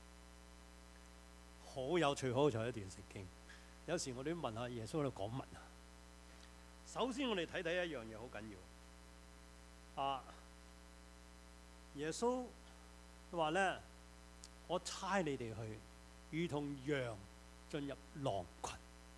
好有趣，好有趣一段聖經。有時我哋問下耶穌喺度講乜啊？首先我哋睇睇一樣嘢好緊要。啊，耶穌話咧：我差你哋去，如同羊進入狼群。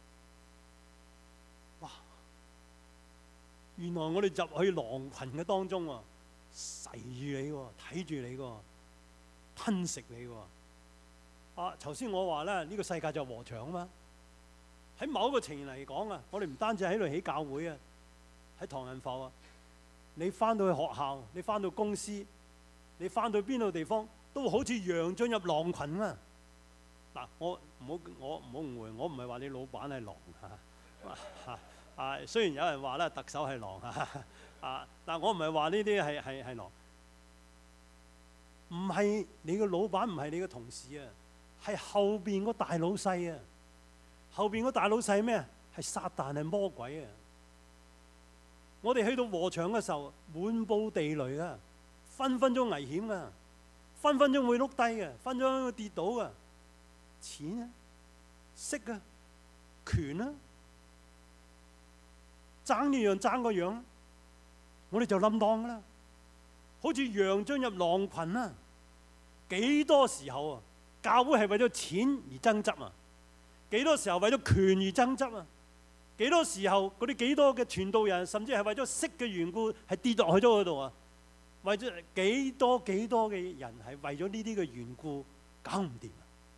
哇！原來我哋入去狼群嘅當中啊，噬住你喎，睇住你喎，吞食你喎。啊，頭先我話咧，呢個世界就係禾場啊嘛。喺某一個情形嚟講啊，我哋唔單止喺度起教會啊，喺唐人埠啊，你翻到去學校，你翻到公司，你翻到邊度地方，都好似羊進入狼群啊！嗱，我唔好我唔好誤會，我唔係話你老闆係狼嚇啊。雖然有人話咧特首係狼嚇啊，但我唔係話呢啲係係係狼，唔係你個老闆，唔係你個同事啊，係後邊個大老細啊！後邊個大老細咩啊？係撒旦，係魔鬼啊！我哋去到禾場嘅時候，滿布地雷啊，分分鐘危險啊，分分鐘會碌低嘅，分分鐘會跌倒嘅。錢啊，色啊，權啊，爭呢樣爭嗰樣，我哋就冧當噶啦，好似羊進入狼群啊！幾多時候啊，教會係為咗錢而爭執啊？幾多時候為咗權而爭執啊？ 幾多時候嗰啲幾多嘅傳道人，甚至係為咗色嘅緣故，係跌落去咗嗰度啊！為咗幾多幾多嘅人係為咗呢啲嘅緣故搞唔掂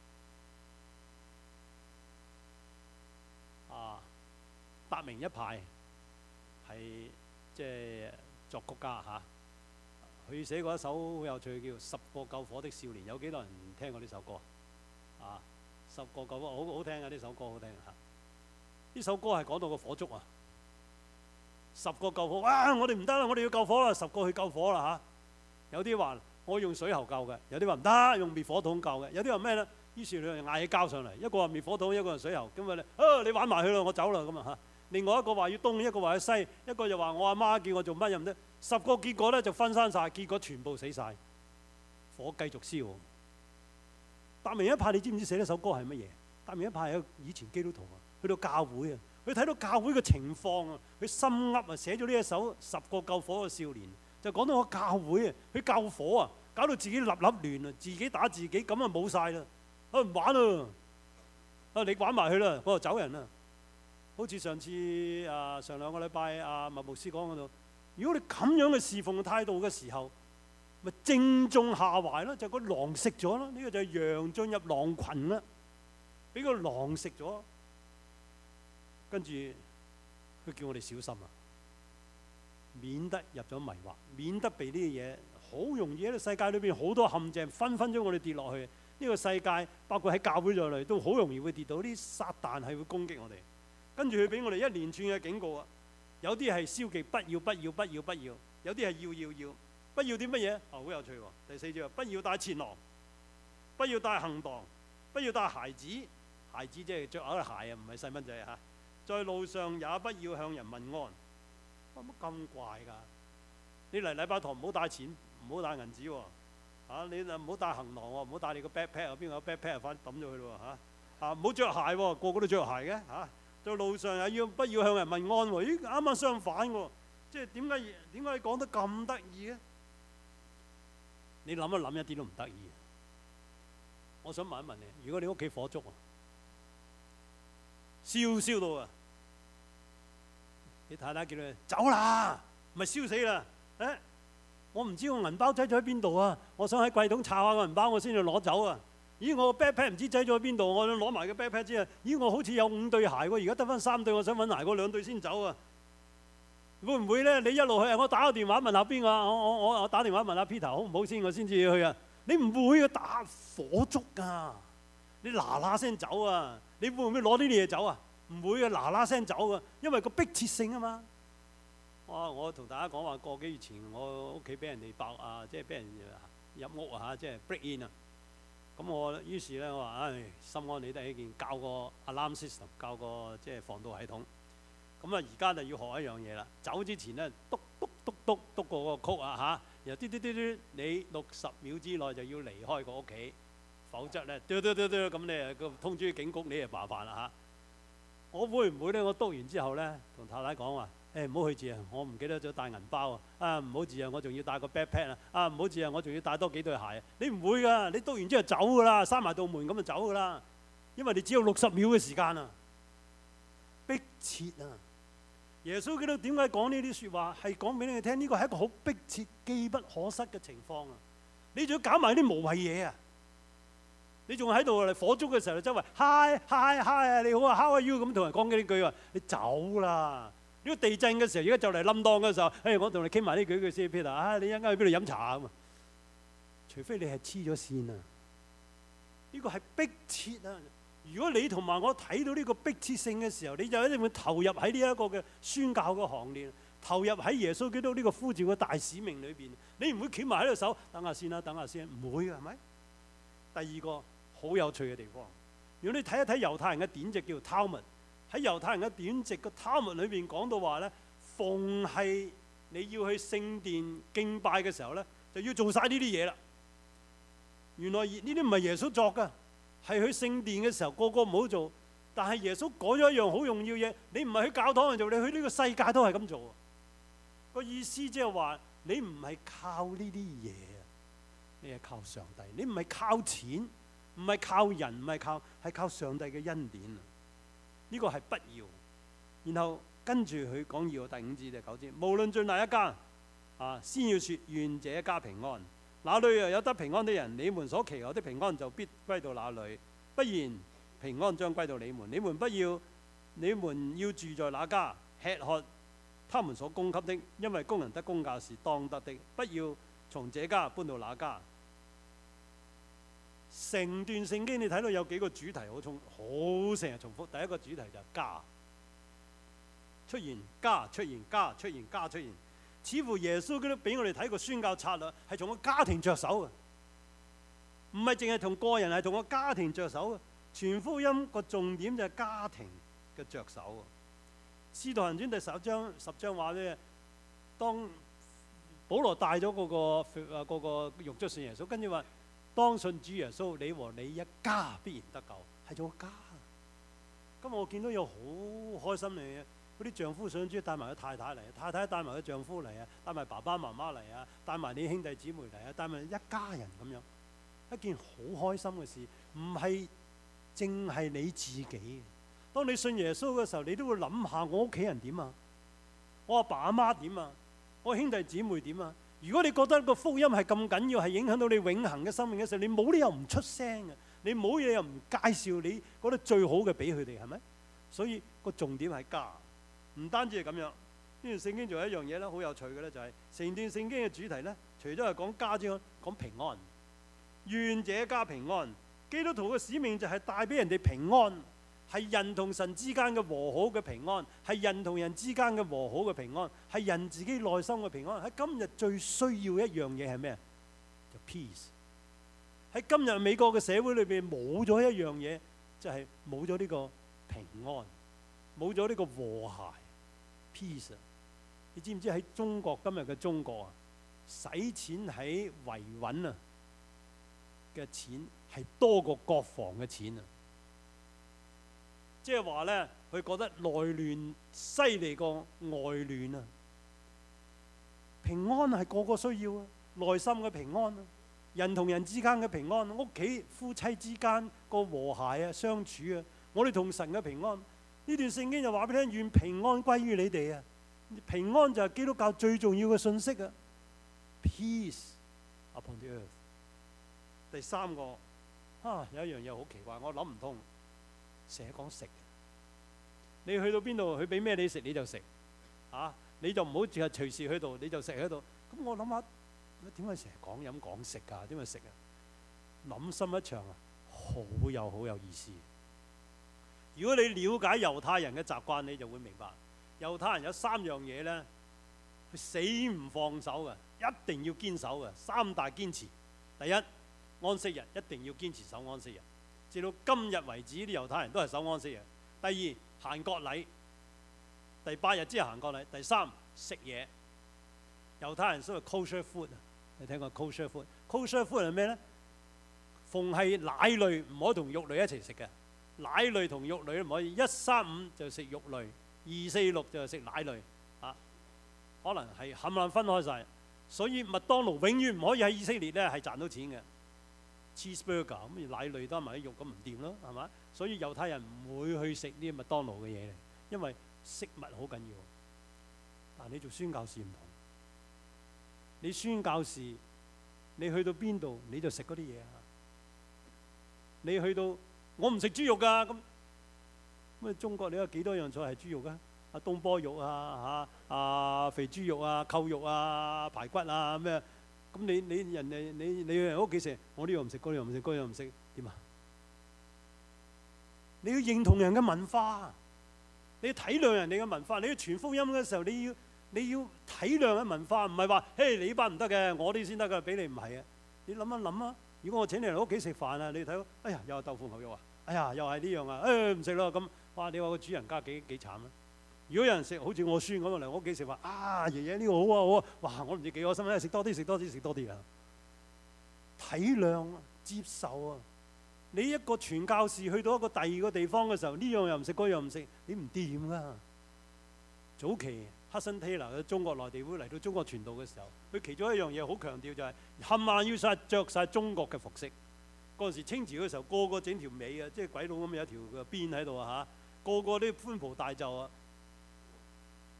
啊！達明一派係即係作曲家嚇，佢寫過一首好有趣叫《十個救火的少年》，有幾多人聽過呢首歌啊？十個救火好好聽啊！呢首歌好聽嚇。呢首歌係講到個火燭啊！十個救火，啊！我哋唔得啦，我哋要救火啦！十個去救火啦嚇、啊。有啲話我用水喉救嘅，有啲話唔得，用滅火筒救嘅。有啲話咩咧？於是兩人嗌起交上嚟，一個話滅火筒，一個話水喉。咁啊咧，啊你玩埋去啦，我走啦咁啊嚇。另外一個話要東，一個話要西，一個就話我阿媽叫我做乜又唔得。十個結果咧就分散晒，結果全部死晒，火繼續燒。達明一派，你知唔知寫呢首歌係乜嘢？達明一派係以前基督徒啊。去到教會啊，佢睇到教會嘅情況啊，佢心噏啊，寫咗呢一首《十個救火嘅少年》，就講到個教會啊，佢救火啊，搞到自己立立亂啊，自己打自己，咁啊冇晒啦，啊唔玩啦，啊你玩埋去啦，我就走人啦。好似上次啊上兩個禮拜啊麥牧師講嗰度，如果你咁樣嘅侍奉態度嘅時候，咪正中下懷咯，就個狼食咗咯，呢個就係羊進入狼群啦，俾個狼食咗。跟住佢叫我哋小心啊，免得入咗迷惑，免得被呢啲嘢好容易喺個世界裏邊好多陷阱，分分鐘我哋跌落去。呢個世界包括喺教會在內都好容易會跌到，啲撒旦係會攻擊我哋。跟住佢俾我哋一連串嘅警告啊，有啲係消極，不要不要不要不要；有啲係要要要，不要啲乜嘢？啊，好有趣喎！第四章，不要帶錢囊，不要帶行囊，不要帶孩子。孩子即係着嗰啲鞋啊，唔係細蚊仔嚇。在路上也不要向人問安。乜乜咁怪㗎？你嚟禮拜堂唔好帶錢，唔好帶銀紙喎。啊，你唔好帶行囊喎，唔好帶你個 backpack 啊，邊個有 backpack 啊，翻抌咗佢咯嚇。啊，唔好着鞋喎，個個都着鞋嘅嚇。在路上又要不要向人問安喎？咦，啱啱相反喎。即係點解點解你講得咁得意嘅？你諗一諗一啲都唔得意。我想問一問你，如果你屋企火燭啊，燒燒到啊！你太太叫你走啦，咪燒死啦！誒，我唔知我銀包擠咗喺邊度啊！我想喺櫃桶查下個銀包，我先至攞走啊！咦，我個 backpack 唔知擠咗喺邊度，我攞埋個 backpack 之後，咦，我好似有五對鞋喎，而家得翻三對，我想揾鞋嗰兩對先走啊！會唔會咧？你一路去，我打個電話問下邊個，我我我我打電話問下 Peter 好唔好先，我先至去啊！你唔會啊，打火燭啊！你嗱嗱聲走啊！你會唔會攞呢啲嘢走啊？唔會嘅，嗱嗱聲走嘅，因為個迫切性啊嘛。哇！我同大家講話，個幾月前我屋企俾人哋爆啊，即係俾人入屋啊嚇，即係 break in 啊。咁我於是咧，我話唉，心安理得起見，教個 alarm system， 教個即係防盜系統。咁啊，而家就要學一樣嘢啦。走之前咧，篤篤篤篤篤過個曲啊嚇，然後嘟嘟嘟嘟，你六十秒之內就要離開個屋企，否則咧嘟嘟嘟嘟咁你啊個通知警局，你就麻煩啦嚇。我會唔會咧？我篤完之後咧，同太太講話：誒唔好去住啊！我唔記得咗帶銀包啊！啊唔好住啊！我仲要帶個 backpack 啊！啊唔好住啊！我仲要帶多幾對鞋啊！你唔會㗎，你篤完之後走㗎啦，閂埋道門咁就走㗎啦，因為你只有六十秒嘅時間啊！迫切啊！耶穌基督點解講呢啲説話？係講俾你哋聽，呢個係一個好迫切、機不可失嘅情況啊！你仲要搞埋啲無謂嘢啊！你仲喺度嚟火燭嘅時候，周圍 hi hi hi 啊，你好啊 how are you 咁同人講幾句話，你走啦！呢個地震嘅時候，而家就嚟冧檔嘅時候，誒我同你傾埋呢幾句先 Peter 啊，你一陣間去邊度飲茶啊？除非你係黐咗線啊！呢個係迫切啊！如果你同埋我睇到呢個迫切性嘅時候，你就一定會投入喺呢一個嘅宣教嘅行列，投入喺耶穌基督呢個呼召嘅大使命裏邊。你唔會翹埋喺度手，等下先啦，等下先，唔會嘅係咪？第二個好有趣嘅地方，如果你睇一睇猶太人嘅典籍叫 Talmud， 喺猶太人嘅典籍個 Talmud 裏邊講到話咧，逢係你要去聖殿敬拜嘅時候咧，就要做晒呢啲嘢啦。原來呢啲唔係耶穌作㗎，係去聖殿嘅時候個個唔好做，但係耶穌講咗一樣好重要嘢，你唔係去教堂去做，你去呢個世界都係咁做。個意思即係話你唔係靠呢啲嘢。你係靠上帝，你唔係靠錢，唔係靠人，唔係靠，係靠上帝嘅恩典啊！呢個係不要， 然後跟住佢講要第五節第九節，無論進哪一家啊，先要説願這一家平安。那裏又有得平安的人，你們所祈求的平安就必歸到那裏。不然平安將歸到你們。你們不要，你們要住在那家，吃喝他們所供給的，因為工人得工價是當得的。不要從這家搬到那家。成段聖經你睇到有幾個主題好重，好成日重複。第一個主題就係家，出現家，出現家，出現家，出現。似乎耶穌基督俾我哋睇個宣教策略係從個家庭着手嘅，唔係淨係同個人，係同個家庭着手嘅。傳福音個重點就係家庭嘅着手。使徒行傳第十章十章話咧，當保羅帶咗嗰個啊嗰個獄卒信耶穌，跟住話當信主耶穌，你和你一家必然得救，係做個家。今日我見到有好開心嘅。嗰啲丈夫想主帶埋個太太嚟，太太帶埋個丈夫嚟啊，帶埋爸爸媽媽嚟啊，帶埋你兄弟姊妹嚟啊，帶埋一家人咁樣，一件好開心嘅事，唔係淨係你自己。當你信耶穌嘅時候，你都會諗下我屋企人點啊，我阿爸阿媽點啊，我兄弟姊妹點啊。如果你覺得個福音係咁緊要，係影響到你永恆嘅生命嘅時候，你冇理由唔出聲嘅，你冇理由唔介紹你覺得最好嘅俾佢哋，係咪？所以個重點係家。唔單止係咁樣，呢段聖經仲有一樣嘢咧，好有趣嘅咧，就係成段聖經嘅主題咧，除咗係講家之外，講平安。願這家平安。基督徒嘅使命就係帶俾人哋平安，係人同神之間嘅和好嘅平安，係人同人之間嘅和好嘅平安，係人自己內心嘅平安。喺今日最需要一樣嘢係咩？就 peace。喺今日美國嘅社會裏邊冇咗一樣嘢，就係冇咗呢個平安，冇咗呢個和諧。peace， 你知唔知喺中國今日嘅中國啊，使錢喺維穩啊嘅錢係多過國防嘅錢啊！即係話咧，佢覺得內亂犀利過外亂啊！平安係個個需要啊，內心嘅平安啊，人同人之間嘅平安，屋企夫妻之間個和諧啊相處啊，我哋同神嘅平安。呢段聖經就話俾你聽，願平安歸於你哋啊！平安就係基督教最重要嘅信息啊 ！Peace upon the earth。第三個啊，有一樣嘢好奇怪，我諗唔通，成日講食。你去到邊度，佢俾咩你食你就食，啊！你就唔好淨係隨時去到，你就食喺度。咁我諗下，點解成日講飲講食啊？點解食啊？諗深一場啊，好有好有意思。如果你了解猶太人嘅習慣，你就會明白，猶太人有三樣嘢咧，佢死唔放手嘅，一定要堅守嘅，三大堅持。第一，安息日一定要堅持守安息日，直到今日為止，啲猶太人都係守安息日。第二，行割禮，第八日之後行割禮。第三，食嘢。猶太人所謂 kosher food， 你聽過 kosher food？kosher food 係咩咧？逢係奶類唔可以同肉類一齊食嘅。奶類同肉類都唔可以，一三五就食肉類，二四六就食奶類，啊，可能係冚唪唥分開晒。所以麥當勞永遠唔可以喺以色列咧係賺到錢嘅。cheeseburger 咁奶類加埋啲肉咁唔掂咯，係嘛？所以猶太人唔會去食呢啲麥當勞嘅嘢嚟，因為食物好緊要。但你做宣教士唔同，你宣教士你去到邊度你就食嗰啲嘢啊！你去到我唔食豬肉㗎，咁咁中國你有幾多樣菜係豬肉㗎？啊東坡肉啊嚇啊肥豬肉啊扣肉啊排骨啊咩？咁你你人哋你你去人屋企食，我呢樣唔食，嗰樣唔食，嗰樣唔食，點啊？你要認同人嘅文化，你要體諒人哋嘅文化。你要傳福音嘅時候，你要你要體諒嘅文化，唔係話嘿你班唔得嘅，我啲先得㗎，俾你唔係啊！你諗一諗啊！如果我請你嚟屋企食飯啊，你睇到，哎呀又係豆腐牛肉啊，哎呀又係呢樣啊，誒唔食咯咁，哇！你話個主人家幾幾慘啊！如果有人食好似我孫咁嚟我屋企食飯，啊爺爺呢個好啊好啊，哇！我唔知幾開心啊，食多啲食多啲食多啲啊！體諒啊，接受啊！你一個傳教士去到一個第二個地方嘅時候，呢樣又唔食，嗰樣唔食，你唔掂㗎。早期黑森提拿嘅中國內地會嚟到中國傳道嘅時候，佢其中一樣嘢好強調就係冚唪唥要晒著晒中國嘅服飾。嗰陣時清朝嘅時候，個個整條尾啊，即係鬼佬咁有一條嘅辮喺度啊嚇，個個都寬袍大袖啊。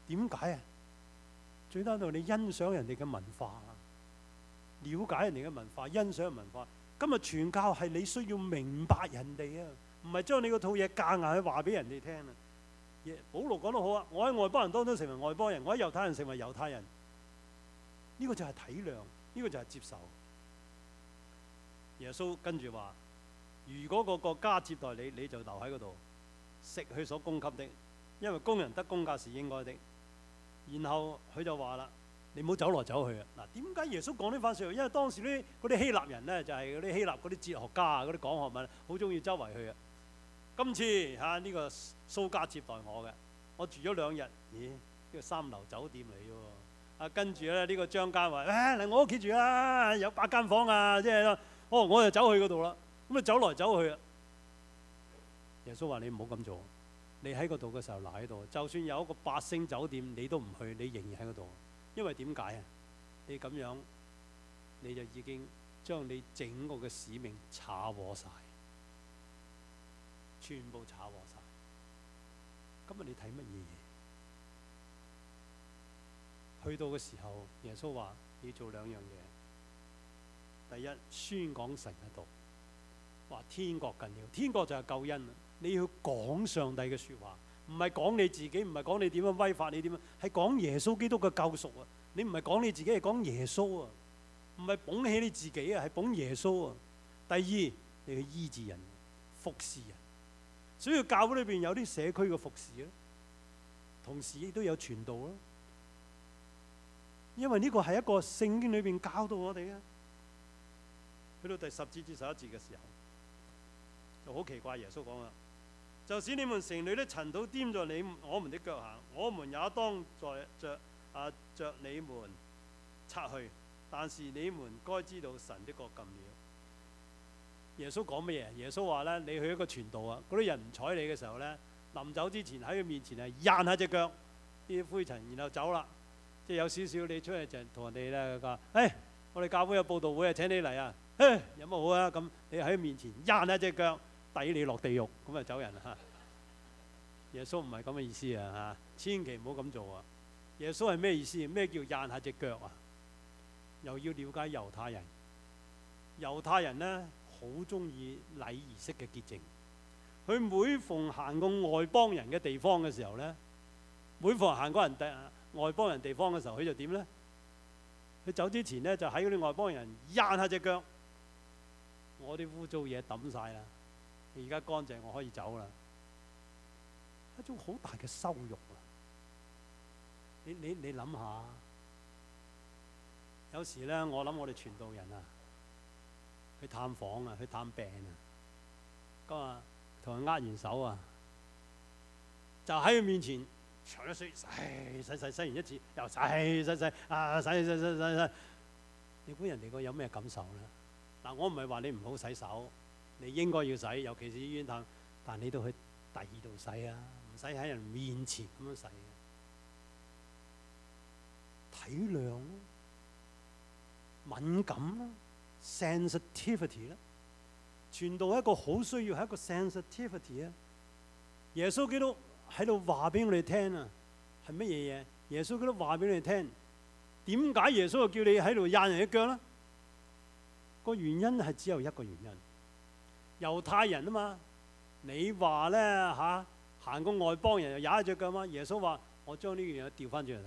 點解啊？最低度你欣賞人哋嘅文化，了解人哋嘅文化，欣賞文化。今日傳教係你需要明白人哋啊，唔係將你嗰套嘢夾硬去話俾人哋聽啊。保羅講得好啊，我喺外邦人當中成為外邦人，我喺猶太人成為猶太人。呢個就係體諒，呢個就係接受。耶穌跟住話：如果個國家接待你，你就留喺嗰度食佢所供給的，因為工人得工價是應該的。然後佢就話啦：你唔好走來走去啊！嗱，點解耶穌講呢番説話？因為當時啲嗰啲希臘人咧，就係嗰啲希臘嗰啲哲學家啊，嗰啲講學問，好中意周圍去啊。今次嚇呢個蘇家接待我嘅，我住咗兩日，咦？呢個三流酒店嚟嘅喎。啊，跟住咧呢個張家話：誒嚟我屋企住啦，有八間房啊，即係哦，我就走去嗰度啦。咁啊走來走去啊。耶穌話：你唔好咁做。你喺嗰度嘅時候留喺度，就算有一個八星酒店，你都唔去，你仍然喺嗰度。因為點解啊？你咁樣，你就已經將你整個嘅使命炒和晒，全部炒和晒。今日你睇乜嘢嘢？去到嘅時候，耶穌話要做兩樣嘢。第一，宣講神嘅道，話天國近了，天國就係救恩。你要講上帝嘅説話，唔係講你自己，唔係講你點樣威法，你點樣，係講耶穌基督嘅救贖啊！你唔係講你自己，係講耶穌啊！唔係捧起你自己啊，係捧耶穌啊！第二，你去醫治人、服侍人，所以教會裏邊有啲社區嘅服侍啊，同時亦都有傳道啊。因為呢個係一個聖經裏邊教導我哋啊。去到第十節至十一節嘅時候，就好奇怪，耶穌講啦。就使你們城裏的塵土掂在你我們的腳下，我們也當在着啊着你們擦去。但是你們該知道神的國近了。耶穌講乜嘢？耶穌話咧：你去一個傳道啊，嗰啲人唔睬你嘅時候咧，臨走之前喺佢面前係掗下隻腳啲灰塵，然後走啦。即係有少少你出去就同人哋咧講：誒，我哋教會有佈道會啊，請你嚟啊！誒，有乜好啊？咁你喺佢面前掗下隻腳，抵你落地獄，咁就走人啦。耶穌唔係咁嘅意思啊！嚇，千祈唔好咁做啊！耶穌係咩意思？咩叫掗下隻腳啊？又要了解猶太人，猶太人呢，好中意禮儀式嘅潔淨。佢每逢行過外邦人嘅地方嘅時候呢，每逢行過人地外邦人地方嘅時候，佢就點呢？佢走之前呢，就喺嗰啲外邦人掗下隻腳，我啲污糟嘢抌晒啦，而家乾淨，我可以走啦。一種好大嘅羞辱啊！你你你諗下，有時咧，我諗我哋傳道人啊，去探訪啊，去探病啊，咁啊，同佢握完手啊，就喺佢面前除咗水，洗洗洗洗完一次，又洗洗洗啊，洗洗洗洗洗，你估人哋個有咩感受咧？嗱，我唔係話你唔好洗手，你應該要洗，尤其是醫院探，但你都去第二度洗啊！唔使喺人面前咁樣洗嘅，體諒啦，敏感啦 ，sensitivity 啦，傳道一個好需要係一個 sensitivity 啊！耶穌基督喺度話俾我哋聽啊，係乜嘢嘢？耶穌基督話俾你哋聽，點解耶穌又叫你喺度掗人嘅腳咧？個原因係只有一個原因，猶太人啊嘛，你話咧嚇？行過外邦人又踩一隻腳嘛？耶穌話：我將呢樣嘢調翻轉嚟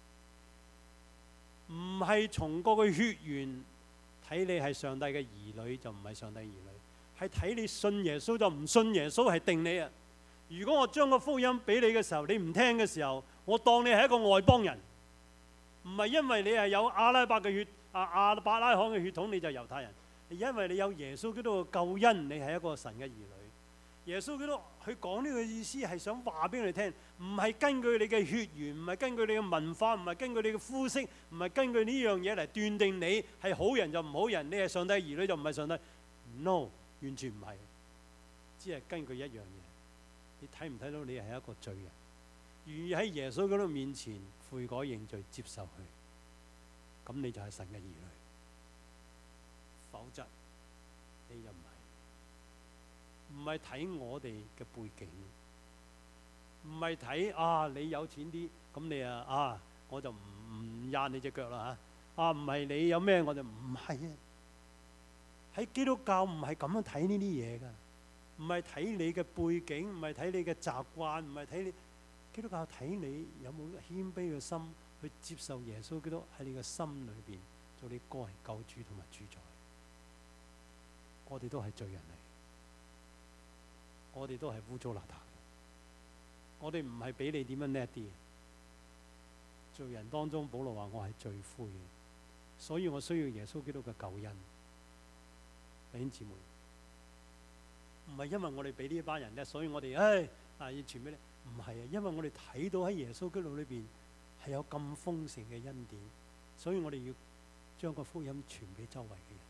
講，唔係從嗰個血緣睇你係上帝嘅兒女就唔係上帝兒女，係睇你信耶穌就唔信耶穌係定你啊！如果我將個福音俾你嘅時候，你唔聽嘅時候，我當你係一個外邦人，唔係因為你係有阿拉伯嘅血啊亞伯拉罕嘅血統你就猶太人，係因為你有耶穌基督嘅救恩，你係一個神嘅兒女。耶穌基督佢講呢個意思係想話俾你哋聽，唔係根據你嘅血緣，唔係根據你嘅文化，唔係根據你嘅膚色，唔係根據呢樣嘢嚟斷定你係好人就唔好人，你係上帝兒女就唔係上帝。No， 完全唔係，只係根據一樣嘢。你睇唔睇到你係一個罪人，願意喺耶穌基督面前悔改認罪接受佢，咁你就係神嘅兒女。否則你就唔係。唔係睇我哋嘅背景， 唔係睇啊你有錢啲，咁你啊啊我就唔唔壓你隻腳啦嚇。啊唔係你有咩我就唔係啊。喺基督教唔係咁樣睇呢啲嘢㗎，唔係睇你嘅背景，唔係睇你嘅習慣，唔係睇你。基督教睇你有冇謙卑嘅心去接受耶穌基督喺你嘅心裏邊做你個人救主同埋主宰。我哋都係罪人嚟，我哋都係污糟邋遢嘅，我哋唔係比你點樣叻啲。罪人當中，保羅話我係罪魁嘅，所以我需要耶穌基督嘅救恩。弟兄姊妹，唔係因為我哋比呢一班人叻，所以我哋唉啊要傳俾你。唔係啊，因為我哋睇到喺耶穌基督裏邊係有咁豐盛嘅恩典，所以我哋要將個福音傳俾周圍嘅人。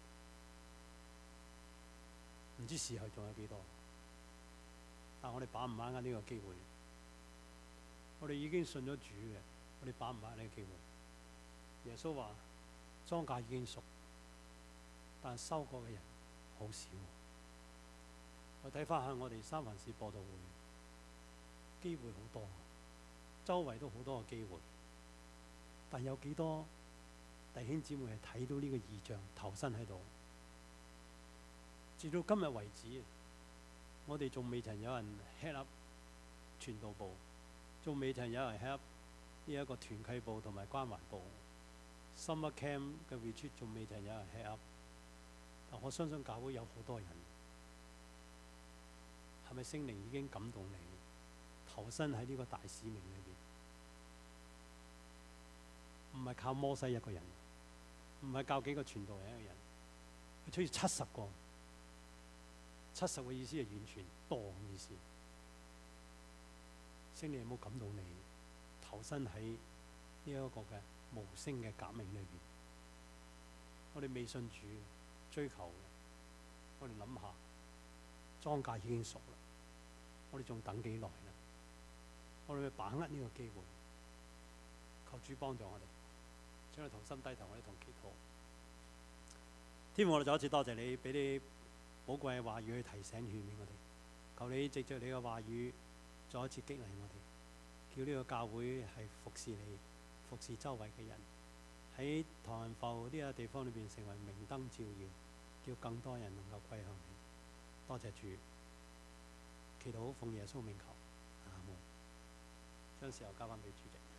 唔知時候仲有幾多，但我哋把唔把握呢個機會？我哋已經信咗主嘅，我哋把唔把握呢個機會？耶穌話：莊稼已經熟，但收割嘅人好少。我睇翻下我哋三藩市播道會。機會好多，周圍都好多嘅機會，但有幾多弟兄姊妹係睇到呢個異象投身喺度？直到今日為止，我哋仲未曾有人 head up 傳道部，仲未曾有人 head up 呢一個團契部同埋關懷部。Summer camp 嘅 retreat 仲未曾有人 head up， 但我相信教會有好多人，係咪聖靈已經感動你？投身喺呢個大使命裏邊，唔係靠摩西一個人，唔係教幾個傳道人一個人，佢需要七十個。七十個意思係完全多嘅意思。聖靈有冇感動你投身喺呢一個嘅無聲嘅革命裏邊？我哋未信主追求嘅，我哋諗下，莊稼已經熟啦，我哋仲等幾耐？我哋去把握呢個機會，求主幫助我哋，請我哋同心低頭，我哋同祈禱。天父，我哋再一次多謝你，俾你寶貴嘅話語去提醒勸勉我哋。求你藉着你嘅話語，再一次激勵我哋，叫呢個教會係服侍你，服侍周圍嘅人，喺唐人埠呢個地方裏邊成為明燈照耀，叫更多人能夠歸向你。多謝主，祈禱奉耶穌名求。將時候交翻俾主席。